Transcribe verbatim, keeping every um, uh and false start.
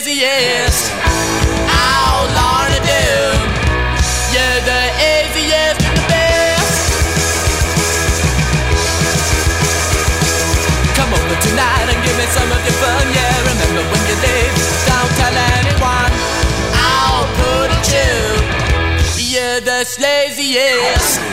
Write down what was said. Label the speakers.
Speaker 1: laziest. All Lorna Doom, you're the easiest and the best. Come over tonight and give me some of your fun, yeah. Remember when you leave, don't tell anyone. I'll put it to you, you're the laziest.